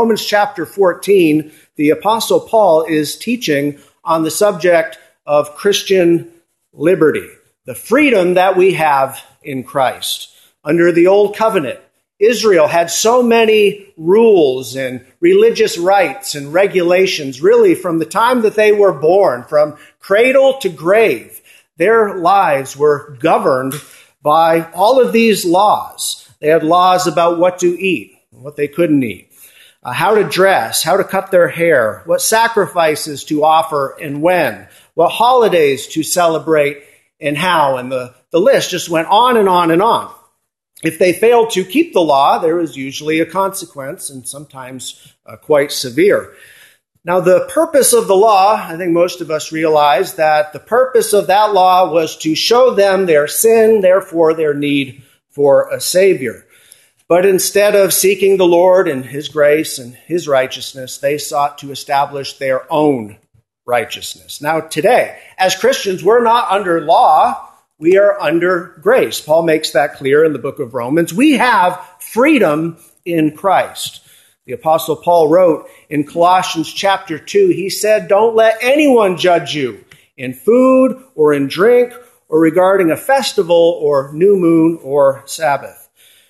Romans chapter 14, the Apostle Paul is teaching on the subject of Christian liberty, the freedom that we have in Christ. Under the Old Covenant, Israel had so many rules and religious rites and regulations, really from the time that they were born, from cradle to grave. Their lives were governed by all of these laws. They had laws about what to eat, what they couldn't eat, how to dress, how to cut their hair, what sacrifices to offer and when, what holidays to celebrate and how. And the list just went on and on and on. If they failed to keep the law, there was usually a consequence, and sometimes quite severe. Now, the purpose of the law, I think most of us realize that the purpose of that law was to show them their sin, therefore their need for a Savior. But instead of seeking the Lord and His grace and His righteousness, they sought to establish their own righteousness. Now, today, as Christians, we're not under law. We are under grace. Paul makes that clear in the book of Romans. We have freedom in Christ. The Apostle Paul wrote in Colossians chapter 2, he said, "Don't let anyone judge you in food or in drink or regarding a festival or new moon or Sabbath."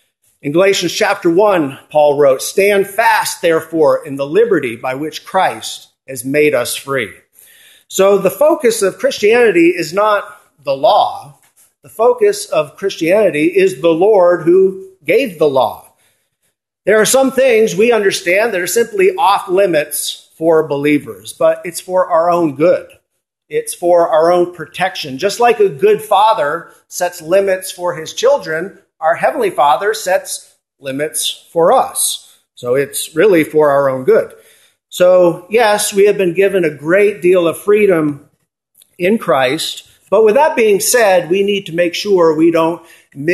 In Galatians chapter 1, Paul wrote, "Stand fast, therefore, in the liberty by which Christ has made us free." So the focus of Christianity is not the law. The focus of Christianity is the Lord who gave the law. There are some things we understand that are simply off limits for believers, but it's for our own good. It's for our own protection. Just like a good father sets limits for his children, our Heavenly Father sets limits for us. So it's really for our own good. So yes, we have been given a great deal of freedom in Christ. But with that being said, we need to make sure we don't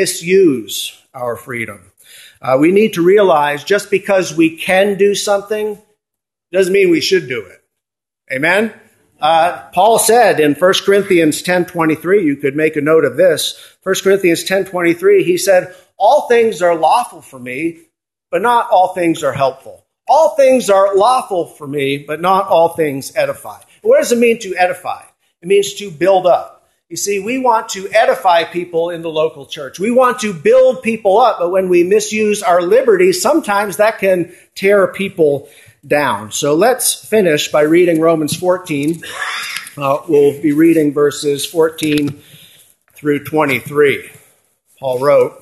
misuse our freedom. We need to realize just because we can do something doesn't mean we should do it. Amen? Paul said in 1 Corinthians 10:23, you could make a note of this. 1 Corinthians 10:23, he said, "All things are lawful for me, but not all things are helpful. All things are lawful for me, but not all things edify." What does it mean to edify? It means to build up. You see, we want to edify people in the local church. We want to build people up, but when we misuse our liberty, sometimes that can tear people down. So let's finish by reading Romans 14. We'll be reading verses 14 through 23. Paul wrote,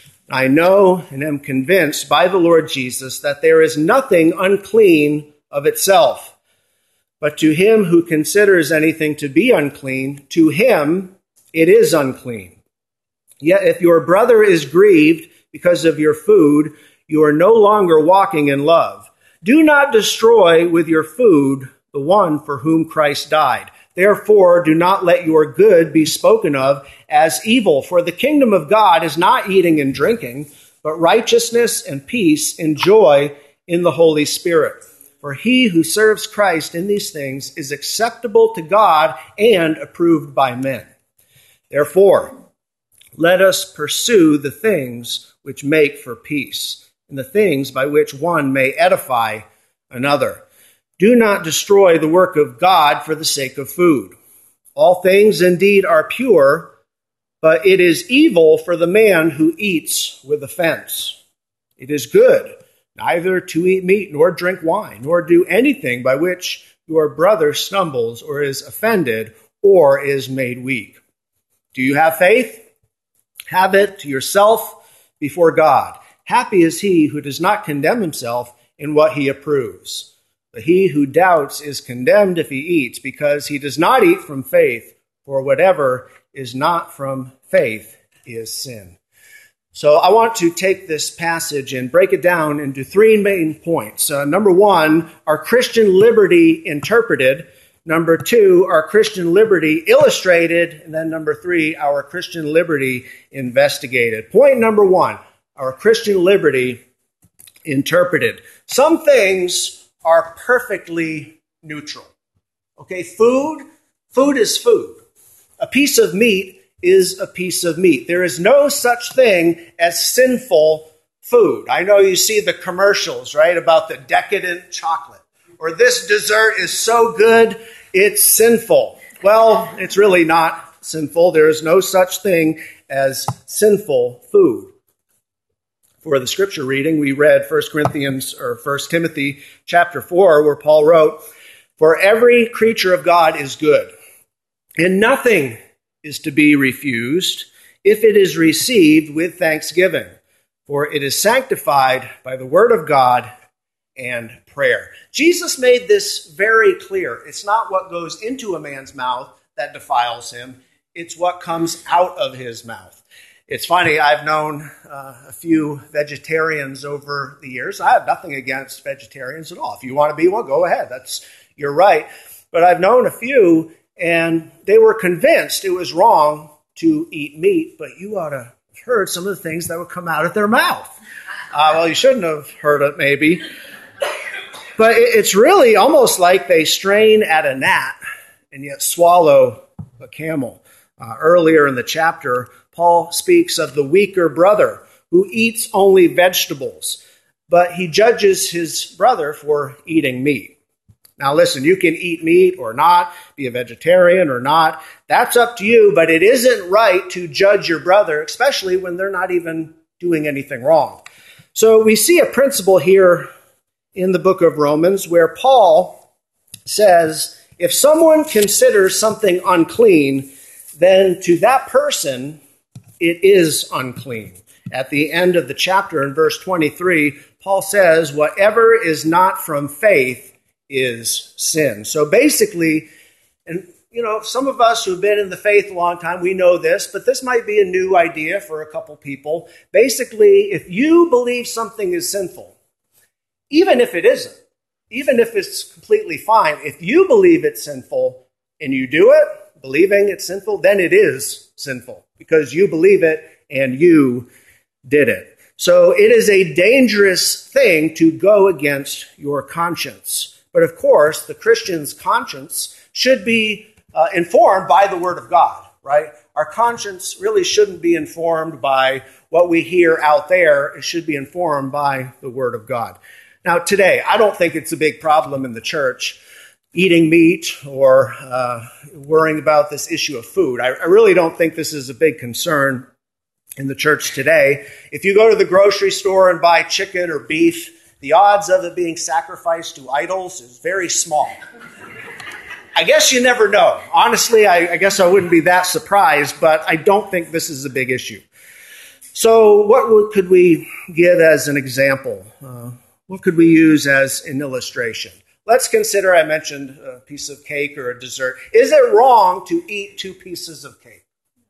"I know and am convinced by the Lord Jesus that there is nothing unclean of itself. But to him who considers anything to be unclean, to him it is unclean. Yet if your brother is grieved because of your food, you are no longer walking in love. Do not destroy with your food the one for whom Christ died. Therefore, do not let your good be spoken of as evil, for the kingdom of God is not eating and drinking, but righteousness and peace and joy in the Holy Spirit. For he who serves Christ in these things is acceptable to God and approved by men. Therefore, let us pursue the things which make for peace, and the things by which one may edify another. Do not destroy the work of God for the sake of food. All things indeed are pure, but it is evil for the man who eats with offense. It is good neither to eat meat, nor drink wine, nor do anything by which your brother stumbles, or is offended, or is made weak. Do you have faith? Have it to yourself before God. Happy is he who does not condemn himself in what he approves. But he who doubts is condemned if he eats, because he does not eat from faith, for whatever is not from faith is sin." So I want to take this passage and break it down into three main points. Number one, our Christian liberty interpreted. Number two, our Christian liberty illustrated. And then number three, our Christian liberty investigated. Point number one, our Christian liberty interpreted. Some things are perfectly neutral. Okay, food is food. A piece of meat is a piece of meat. There is no such thing as sinful food. I know you see the commercials, right, about the decadent chocolate. Or this dessert is so good, it's sinful. Well, it's really not sinful. There is no such thing as sinful food. For the scripture reading, we read 1 Timothy chapter 4, where Paul wrote, "For every creature of God is good, and nothing is to be refused if it is received with thanksgiving, for it is sanctified by the word of God and prayer." Jesus made this very clear. It's not what goes into a man's mouth that defiles him. It's what comes out of his mouth. It's funny, I've known a few vegetarians over the years. I have nothing against vegetarians at all. If you want to be one, go ahead. You're right. But I've known a few, and they were convinced it was wrong to eat meat, but you ought to have heard some of the things that would come out of their mouth. Well, you shouldn't have heard it, maybe. But it's really almost like they strain at a gnat and yet swallow a camel. Earlier in the chapter, Paul speaks of the weaker brother who eats only vegetables, but he judges his brother for eating meat. Now listen, you can eat meat or not, be a vegetarian or not. That's up to you, but it isn't right to judge your brother, especially when they're not even doing anything wrong. So we see a principle here in the book of Romans where Paul says, if someone considers something unclean, then to that person it is unclean. At the end of the chapter in verse 23, Paul says, whatever is not from faith is sin. So basically, and some of us who've been in the faith a long time, we know this, but this might be a new idea for a couple people. Basically, if you believe something is sinful, even if it isn't, even if it's completely fine, if you believe it's sinful and you do it, believing it's sinful, then it is sinful because you believe it and you did it. So it is a dangerous thing to go against your conscience. But of course, the Christian's conscience should be informed by the Word of God, right? Our conscience really shouldn't be informed by what we hear out there. It should be informed by the Word of God. Now, today, I don't think it's a big problem in the church eating meat or worrying about this issue of food. I really don't think this is a big concern in the church today. If you go to the grocery store and buy chicken or beef, the odds of it being sacrificed to idols is very small. I guess you never know. Honestly, I guess I wouldn't be that surprised, but I don't think this is a big issue. So what could we give as an example? What could we use as an illustration? Let's consider, I mentioned a piece of cake or a dessert. Is it wrong to eat 2 pieces of cake?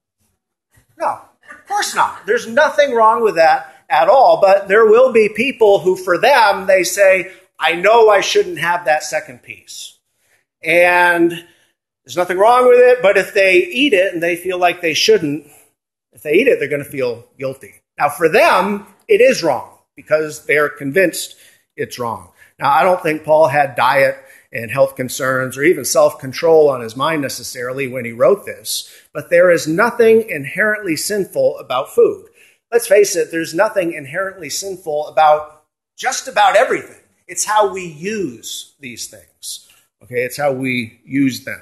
No, of course not. There's nothing wrong with that at all, but there will be people who, for them, they say, I know I shouldn't have that second piece. And there's nothing wrong with it, but if they eat it and they feel like they shouldn't, if they eat it, they're going to feel guilty. Now, for them, it is wrong because they're convinced it's wrong. Now, I don't think Paul had diet and health concerns or even self-control on his mind necessarily when he wrote this, but there is nothing inherently sinful about food. Let's face it, there's nothing inherently sinful about just about everything. It's how we use these things. Okay, it's how we use them.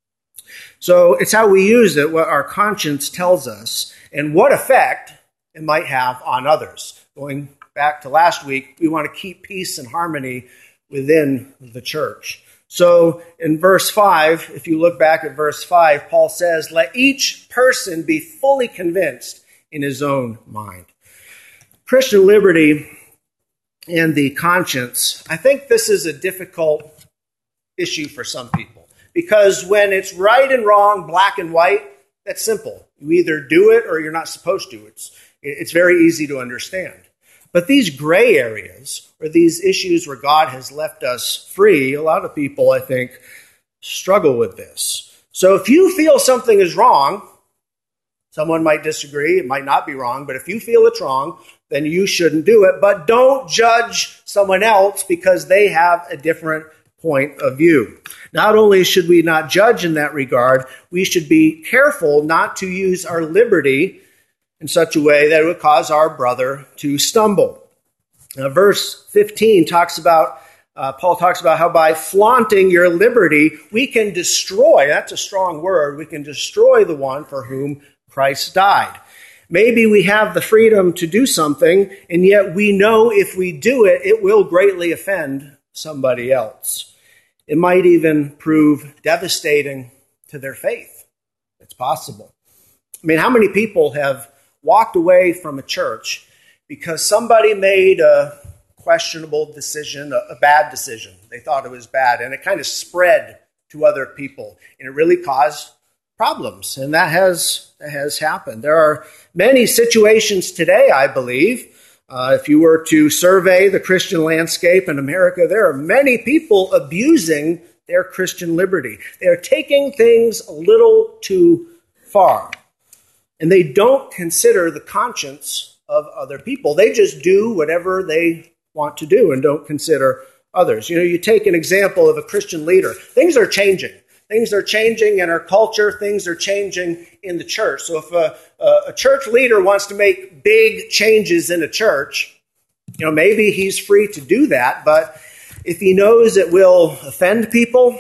So it's how we use it, what our conscience tells us, and what effect it might have on others. Going back to last week, we want to keep peace and harmony within the church. So in verse 5, if you look back at verse 5, Paul says, let each person be fully convinced in his own mind. Christian liberty and the conscience, I think this is a difficult issue for some people. Because when it's right and wrong, black and white, that's simple. You either do it or you're not supposed to. It's very easy to understand. But these gray areas, or these issues where God has left us free, a lot of people, I think, struggle with this. So if you feel something is wrong, someone might disagree, it might not be wrong, but if you feel it's wrong, then you shouldn't do it. But don't judge someone else because they have a different point of view. Not only should we not judge in that regard, we should be careful not to use our liberty in such a way that it would cause our brother to stumble. Verse 15 talks about, Paul talks about how by flaunting your liberty, we can destroy, that's a strong word, we can destroy the one for whom Christ died. Maybe we have the freedom to do something, and yet we know if we do it, it will greatly offend somebody else. It might even prove devastating to their faith. It's possible. I mean, how many people have walked away from a church because somebody made a questionable decision, a bad decision? They thought it was bad, and it kind of spread to other people, and it really caused problems, and that has happened. There are many situations today, I believe. If you were to survey the Christian landscape in America, there are many people abusing their Christian liberty. They are taking things a little too far, and they don't consider the conscience of other people. They just do whatever they want to do and don't consider others. You know, you take an example of a Christian leader. Things are changing. Things are changing in our culture. Things are changing in the church. So if a church leader wants to make big changes in a church, you know, maybe he's free to do that. But if he knows it will offend people,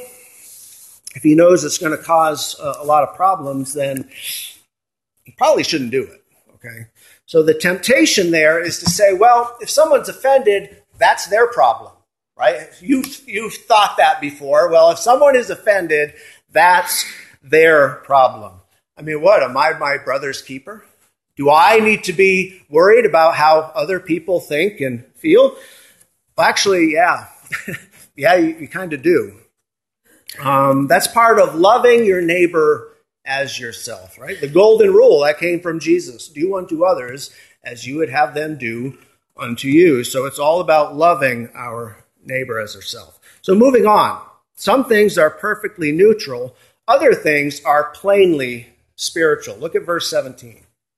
if he knows it's going to cause a lot of problems, then he probably shouldn't do it. Okay. So the temptation there is to say, well, if someone's offended, that's their problem. Right? You've thought that before. Well, if someone is offended, that's their problem. I mean, what? Am I my brother's keeper? Do I need to be worried about how other people think and feel? Well, actually, yeah. Yeah, you kind of do. That's part of loving your neighbor as yourself, right? The golden rule, that came from Jesus. Do unto others as you would have them do unto you. So it's all about loving our neighbor as herself. So moving on, some things are perfectly neutral. Other things are plainly spiritual. Look at verse 17.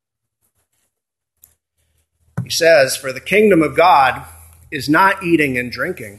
He says, "For the kingdom of God is not eating and drinking,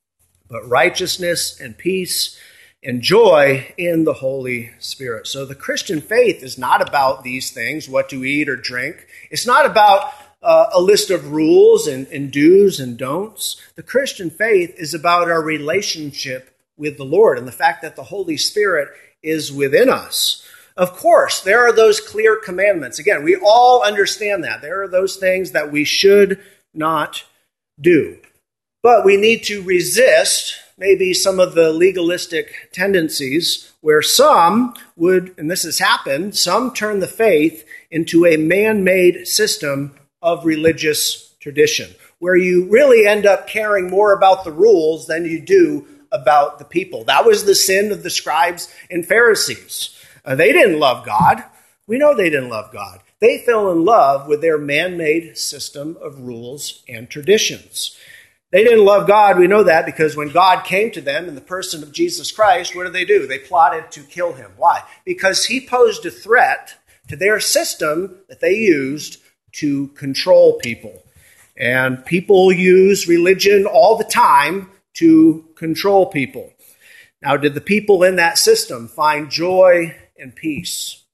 but righteousness and peace and joy in the Holy Spirit." So the Christian faith is not about these things, what to eat or drink. It's not about a list of rules and do's and don'ts. The Christian faith is about our relationship with the Lord and the fact that the Holy Spirit is within us. Of course, there are those clear commandments. Again, we all understand that. There are those things that we should not do. But we need to resist maybe some of the legalistic tendencies where some would, and this has happened, some turn the faith into a man-made system of religious tradition, where you really end up caring more about the rules than you do about the people. That was the sin of the scribes and Pharisees. They didn't love God. We know they didn't love God. They fell in love with their man-made system of rules and traditions. They didn't love God. We know that because when God came to them in the person of Jesus Christ, what did? They plotted to kill him. Why? Because he posed a threat to their system that they used to control people. And people use religion all the time to control people. Now, did the people in that system find joy and peace?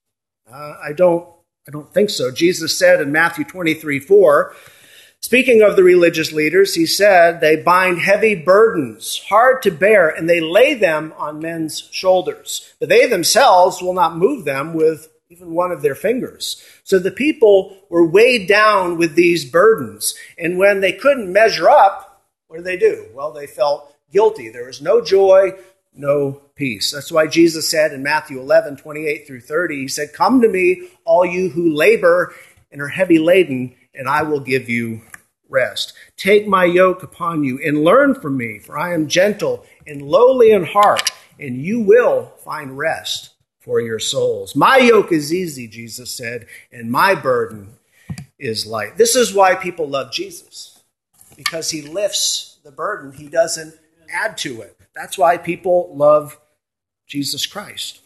I don't think so. Jesus said in Matthew 23:4, speaking of the religious leaders, he said, they bind heavy burdens, hard to bear, and they lay them on men's shoulders. But they themselves will not move them with even one of their fingers. So the people were weighed down with these burdens. And when they couldn't measure up, what did they do? Well, they felt guilty. There was no joy, no peace. That's why Jesus said in Matthew 11:28-30, he said, "Come to me, all you who labor and are heavy laden, and I will give you rest. Take my yoke upon you and learn from me, for I am gentle and lowly in heart, and you will find rest for your souls. My yoke is easy," Jesus said, "and my burden is light." This is why people love Jesus, because he lifts the burden. He doesn't add to it. That's why people love Jesus Christ.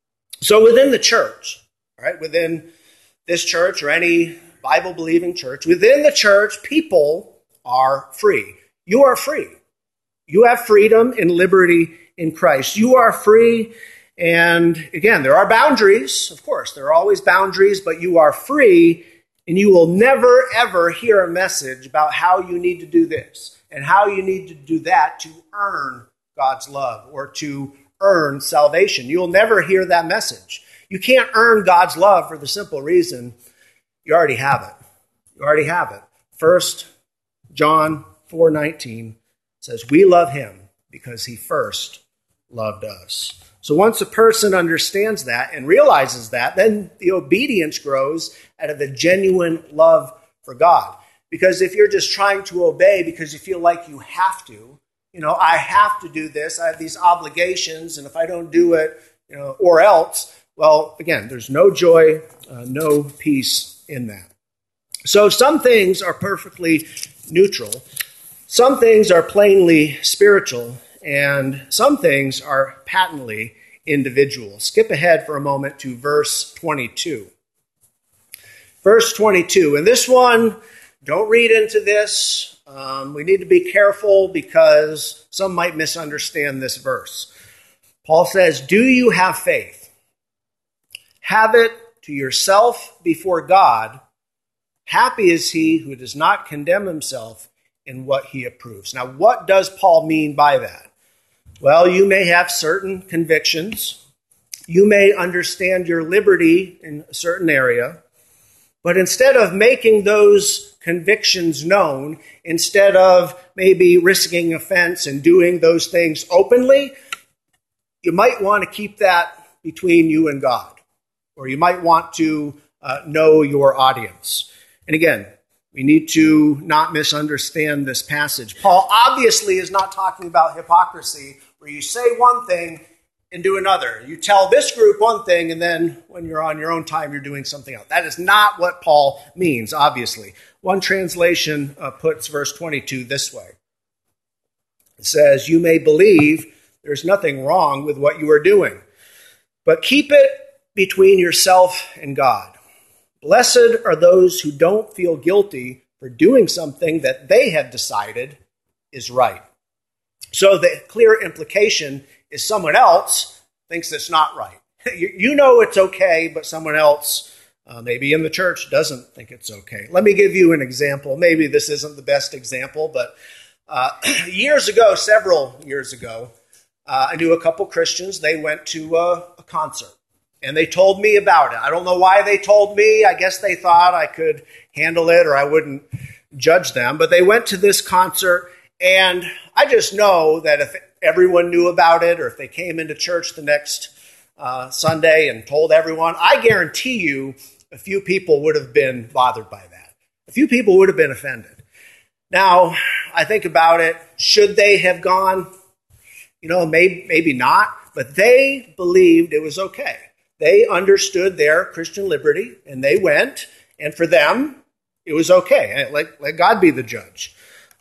So within the church, right, within this church or any Bible-believing church, within the church, people are free. You are free. You have freedom and liberty in Christ. You are free. And again, there are boundaries. Of course, there are always boundaries, but you are free And you will never, ever hear a message about how you need to do this and how you need to do that to earn God's love or to earn salvation. You'll never hear that message. You can't earn God's love for the simple reason you already have it. You already have it. 1 John 4:19 says, we love him because he first loved us. So once a person understands that and realizes that, then the obedience grows out of a genuine love for God. Because if you're just trying to obey because you feel like you have to, I have to do this, I have these obligations, and if I don't do it, or else, well, again, there's no joy, no peace in that. So some things are perfectly neutral. Some things are plainly spiritual, and some things are patently individual. Skip ahead for a moment to verse 22. Verse 22, and this one, don't read into this. We need to be careful because some might misunderstand this verse. Paul says, do you have faith? Have it to yourself before God. Happy is he who does not condemn himself in what he approves. Now, what does Paul mean by that? Well, you may have certain convictions. You may understand your liberty in a certain area. But instead of making those convictions known, instead of maybe risking offense and doing those things openly, you might want to keep that between you and God. Or you might want to know your audience. And again, we need to not misunderstand this passage. Paul obviously is not talking about hypocrisy, where you say one thing and do another. You tell this group one thing, and then when you're on your own time, you're doing something else. That is not what Paul means, obviously. One translation puts verse 22 this way. It says, you may believe there's nothing wrong with what you are doing, but keep it between yourself and God. Blessed are those who don't feel guilty for doing something that they have decided is right. So the clear implication is someone else thinks it's not right. You know it's okay, but someone else, maybe in the church, doesn't think it's okay. Let me give you an example. Maybe this isn't the best example, but several years ago, I knew a couple Christians. They went to a concert. And they told me about it. I don't know why they told me. I guess they thought I could handle it or I wouldn't judge them. But they went to this concert, and I just know that if everyone knew about it or if they came into church the next Sunday and told everyone, I guarantee you a few people would have been bothered by that. A few people would have been offended. Now, I think about it. Should they have gone? Maybe not. But they believed it was okay. They understood their Christian liberty, and they went, and for them, it was okay. Let God be the judge.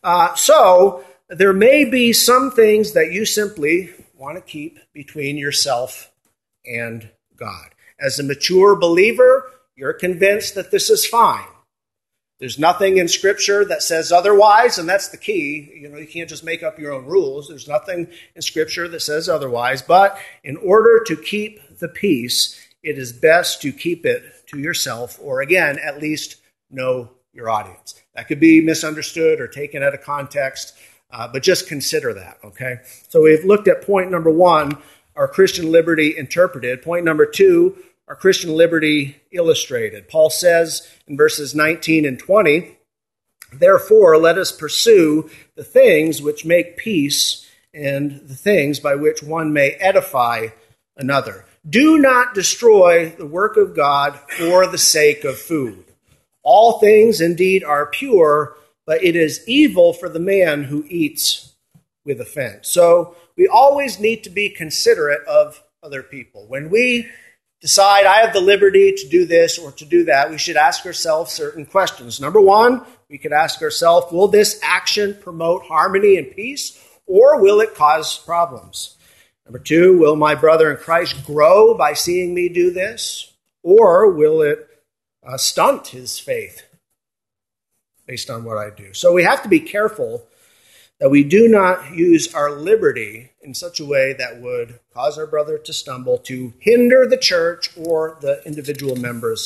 So there may be some things that you simply want to keep between yourself and God. As a mature believer, you're convinced that this is fine. There's nothing in Scripture that says otherwise, and that's the key. You can't just make up your own rules. There's nothing in Scripture that says otherwise. But in order to keep the peace, it is best to keep it to yourself, or again, at least know your audience. That could be misunderstood or taken out of context, but just consider that, okay? So we've looked at point number 1, our Christian liberty interpreted. Point number 2, our Christian liberty illustrated. Paul says in verses 19 and 20, therefore, let us pursue the things which make peace and the things by which one may edify another. Do not destroy the work of God for the sake of food. All things indeed are pure, but it is evil for the man who eats with offense. So we always need to be considerate of other people. When we decide I have the liberty to do this or to do that, we should ask ourselves certain questions. Number 1, we could ask ourselves, will this action promote harmony and peace, or will it cause problems? Number 2, will my brother in Christ grow by seeing me do this? Or will it stunt his faith based on what I do? So we have to be careful that we do not use our liberty in such a way that would cause our brother to stumble, to hinder the church or the individual members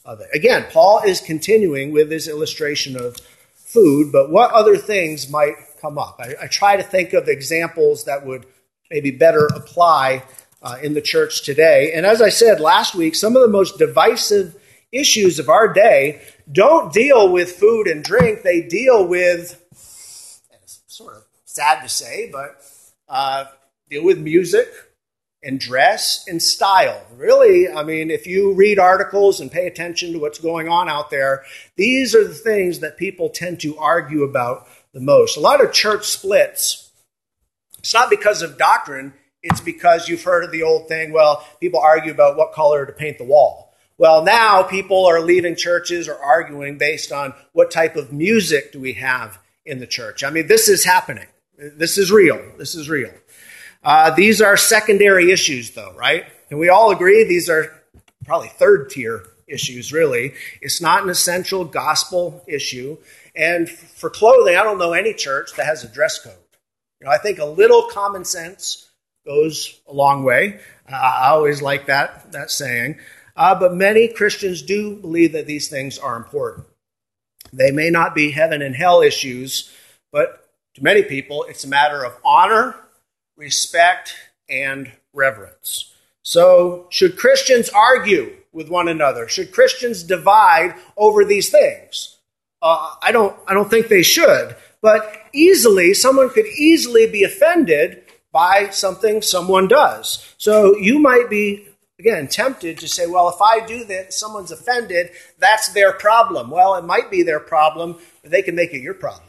of it. Again, Paul is continuing with his illustration of food, but what other things might come up? I try to think of examples that would maybe better apply in the church today. And as I said last week, some of the most divisive issues of our day don't deal with food and drink. They deal with, it's sort of sad to say, but deal with music and dress and style. Really, I mean, if you read articles and pay attention to what's going on out there, these are the things that people tend to argue about the most. A lot of church splits, it's not because of doctrine, it's because you've heard of the old thing, well, people argue about what color to paint the wall. Well, now people are leaving churches or arguing based on what type of music do we have in the church. I mean, this is happening. This is real. This is real. These are secondary issues, though, right? And we all agree these are probably third-tier issues, really. It's not an essential gospel issue. And for clothing, I don't know any church that has a dress code. You know, I think a little common sense goes a long way. I always like that saying. But many Christians do believe that these things are important. They may not be heaven and hell issues, but to many people, it's a matter of honor, respect, and reverence. So, should Christians argue with one another? Should Christians divide over these things? I don't think they should. But someone could easily be offended by something someone does. So you might be, again, tempted to say, well, if I do that, someone's offended, that's their problem. Well, it might be their problem, but they can make it your problem.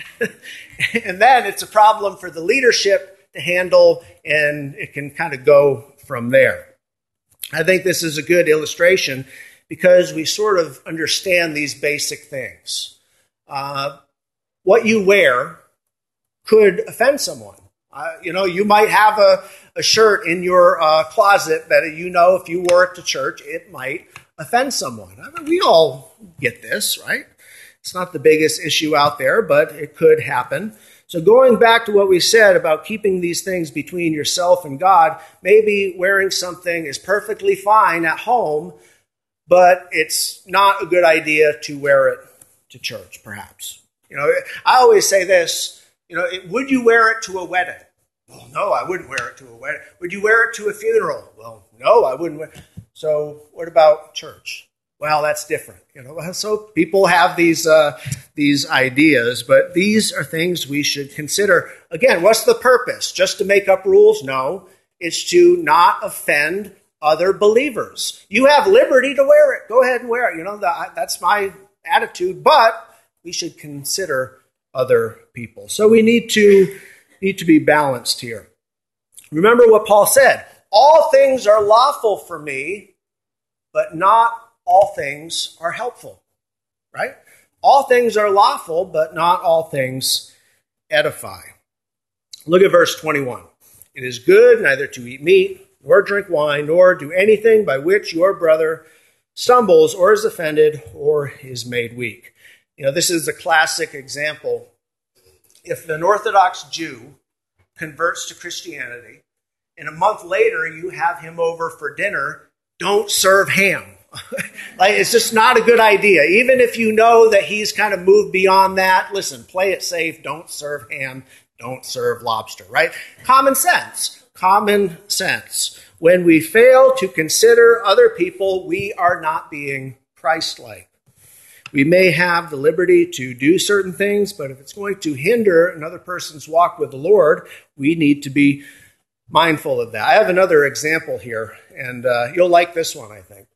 And then it's a problem for the leadership to handle, and it can kind of go from there. I think this is a good illustration because we sort of understand these basic things. What you wear could offend someone. You might have a shirt in your closet that if you wore it to church, it might offend someone. I mean, we all get this, right? It's not the biggest issue out there, but it could happen. So going back to what we said about keeping these things between yourself and God, maybe wearing something is perfectly fine at home, but it's not a good idea to wear it to church, perhaps. I always say this, would you wear it to a wedding? Well, no, I wouldn't wear it to a wedding. Would you wear it to a funeral? Well, no, I wouldn't wear it. So what about church? Well, that's different. So people have these ideas, but these are things we should consider. Again, what's the purpose? Just to make up rules? No, it's to not offend other believers. You have liberty to wear it. Go ahead and wear it. That's my attitude, but we should consider other people. So we need to be balanced here. Remember what Paul said. All things are lawful for me, but not all things are helpful, right? All things are lawful, but not all things edify. Look at verse 21. It is good neither to eat meat, nor drink wine, nor do anything by which your brother stumbles or is offended or is made weak. This is a classic example. If an Orthodox Jew converts to Christianity, and a month later you have him over for dinner, don't serve ham. It's just not a good idea. Even if you know that he's kind of moved beyond that, listen, play it safe. Don't serve ham. Don't serve lobster, right? Common sense. When we fail to consider other people, we are not being Christ-like. We may have the liberty to do certain things, but if it's going to hinder another person's walk with the Lord, we need to be mindful of that. I have another example here, and you'll like this one, I think.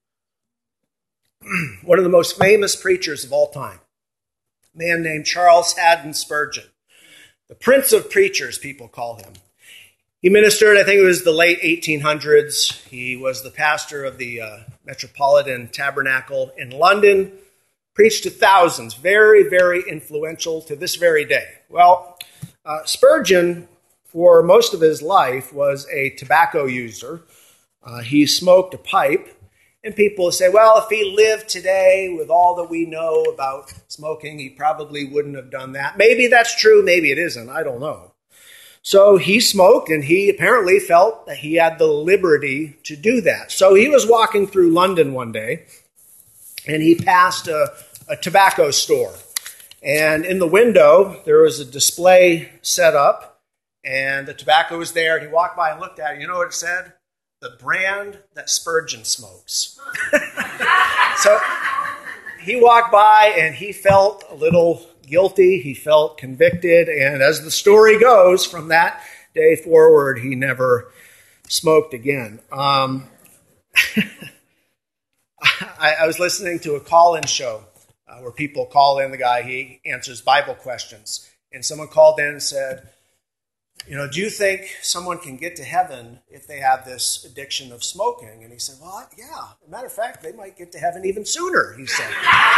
One of the most famous preachers of all time, a man named Charles Haddon Spurgeon. The Prince of Preachers, people call him. He ministered, I think it was the late 1800s. He was the pastor of the Metropolitan Tabernacle in London, preached to thousands, very, very influential to this very day. Well, Spurgeon, for most of his life, was a tobacco user. He smoked a pipe. And people say, well, if he lived today with all that we know about smoking, he probably wouldn't have done that. Maybe that's true, maybe it isn't, I don't know. So he smoked, and he apparently felt that he had the liberty to do that. So he was walking through London one day, and he passed a tobacco store. And in the window, there was a display set up, and the tobacco was there, and he walked by and looked at it. You know what it said? The brand that Spurgeon smokes. So he walked by, and he felt a little guilty. He felt convicted, and as the story goes, from that day forward, he never smoked again. I was listening to a call-in show where people call in. The guy, he answers Bible questions. And someone called in and said, do you think someone can get to heaven if they have this addiction of smoking? And he said, well, yeah. As a matter of fact, they might get to heaven even sooner, he said.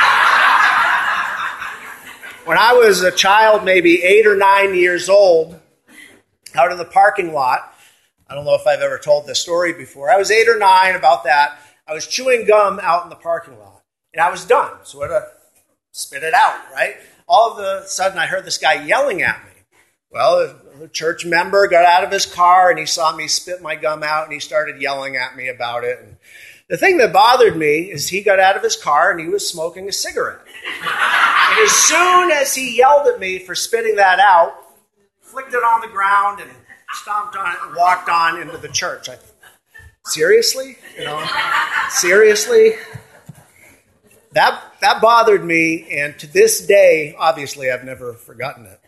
When I was a child, maybe 8 or 9 years old, out in the parking lot, I don't know if I've ever told this story before. I was 8 or 9, about that. I was chewing gum out in the parking lot, and I was done. So I had to spit it out, right? All of a sudden, I heard this guy yelling at me. Well, a church member got out of his car, and he saw me spit my gum out, and he started yelling at me about it. And the thing that bothered me is he got out of his car, and he was smoking a cigarette. And as soon as he yelled at me for spitting that out, flicked it on the ground and stomped on it and walked on into the church. Seriously? Seriously? That bothered me, and to this day, obviously, I've never forgotten it.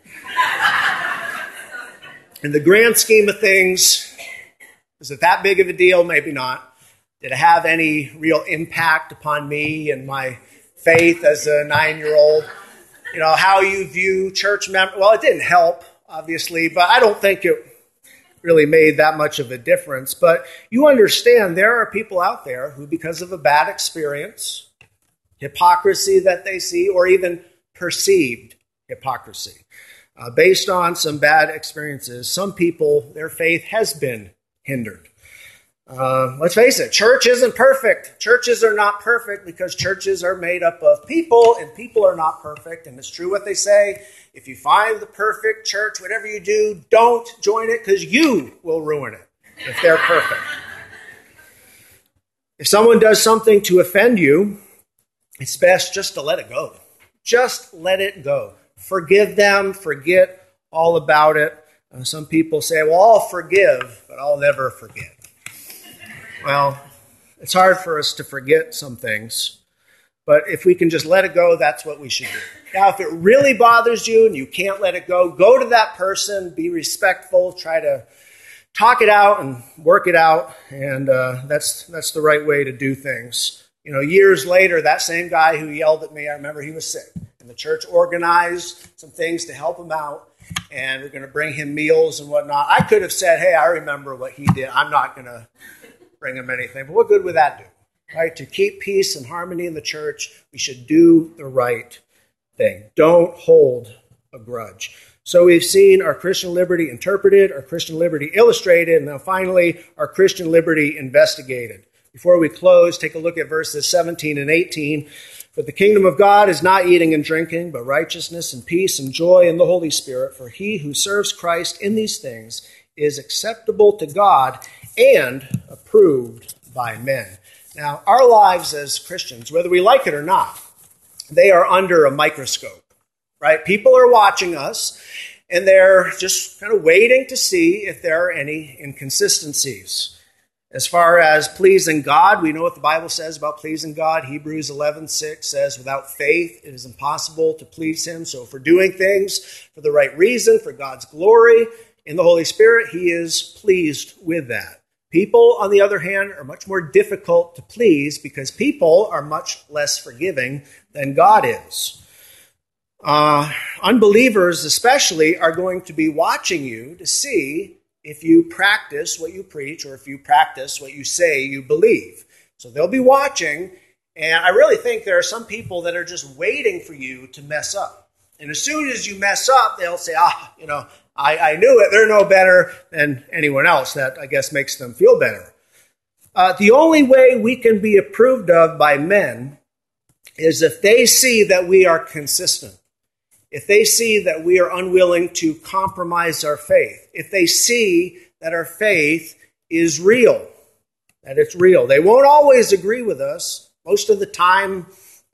In the grand scheme of things, is it that big of a deal? Maybe not. Did it have any real impact upon me and my faith as a 9-year-old? How you view church members? Well, it didn't help, obviously, but I don't think it really made that much of a difference. But you understand there are people out there who, because of a bad experience, hypocrisy that they see, or even perceived hypocrisy, based on some bad experiences, some people, their faith has been hindered. Let's face it, church isn't perfect. Churches are not perfect because churches are made up of people, and people are not perfect. And it's true what they say. If you find the perfect church, whatever you do, don't join it because you will ruin it if they're perfect. If someone does something to offend you, it's best just to let it go. Just let it go. Forgive them. Forget all about it. Some people say, well, I'll forgive, but I'll never forget. Well, it's hard for us to forget some things, but if we can just let it go, that's what we should do. Now, if it really bothers you and you can't let it go to that person, be respectful, try to talk it out and work it out, and that's the right way to do things. Years later, that same guy who yelled at me, I remember he was sick, and the church organized some things to help him out, and we're going to bring him meals and whatnot. I could have said, hey, I remember what he did. I'm not going to bring him anything. But what good would that do? Right? To keep peace and harmony in the church, we should do the right thing. Don't hold a grudge. So we've seen our Christian liberty interpreted, our Christian liberty illustrated, and now finally, our Christian liberty investigated. Before we close, take a look at verses 17 and 18. For the kingdom of God is not eating and drinking, but righteousness and peace and joy in the Holy Spirit. For he who serves Christ in these things is acceptable to God and approved by men. Now, our lives as Christians, whether we like it or not, they are under a microscope, right? People are watching us, and they're just kind of waiting to see if there are any inconsistencies. As far as pleasing God, we know what the Bible says about pleasing God. Hebrews 11:6 says, without faith, it is impossible to please him. So if we're doing things for the right reason, for God's glory, in the Holy Spirit, he is pleased with that. People, on the other hand, are much more difficult to please because people are much less forgiving than God is. Unbelievers especially are going to be watching you to see if you practice what you preach or if you practice what you say you believe. So they'll be watching, and I really think there are some people that are just waiting for you to mess up. And as soon as you mess up, they'll say, I knew it. They're no better than anyone else. That, I guess, makes them feel better. The only way we can be approved of by men is if they see that we are consistent. If they see that we are unwilling to compromise our faith. If they see that our faith is real. That it's real. They won't always agree with us. Most of the time,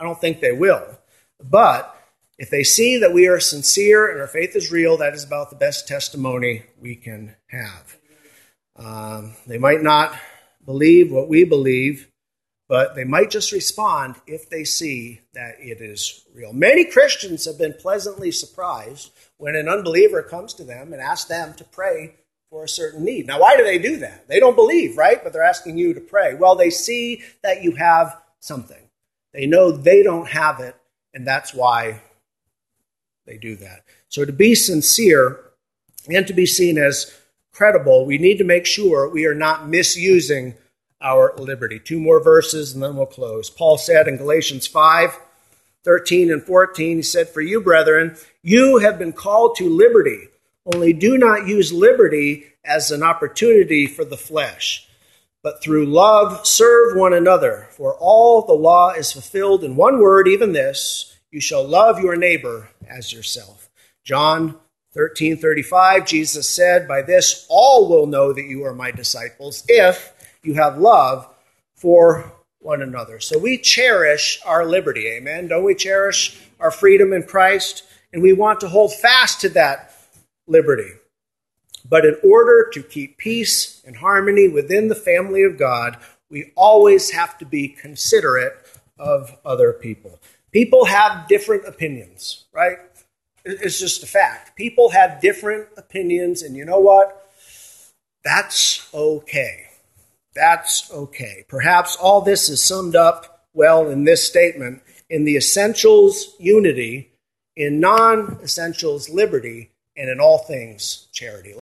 I don't think they will. But if they see that we are sincere and our faith is real, that is about the best testimony we can have. They might not believe what we believe, but they might just respond if they see that it is real. Many Christians have been pleasantly surprised when an unbeliever comes to them and asks them to pray for a certain need. Now, why do they do that? They don't believe, right? But they're asking you to pray. Well, they see that you have something. They know they don't have it, and that's why they do that. So to be sincere and to be seen as credible, we need to make sure we are not misusing our liberty. 2 more verses and then we'll close. Paul said in Galatians 5:13 and 14, he said, "For you, brethren, you have been called to liberty. Only do not use liberty as an opportunity for the flesh, but through love serve one another. For all the law is fulfilled in one word, even this, you shall love your neighbor as yourself." John 13:35, Jesus said, "By this all will know that you are my disciples, if you have love for one another." So we cherish our liberty, amen? Don't we cherish our freedom in Christ? And we want to hold fast to that liberty. But in order to keep peace and harmony within the family of God, we always have to be considerate of other people. People have different opinions, right? It's just a fact. People have different opinions, and you know what? That's okay. That's okay. Perhaps all this is summed up well in this statement: in the essentials, unity; in non-essentials, liberty; and in all things, charity.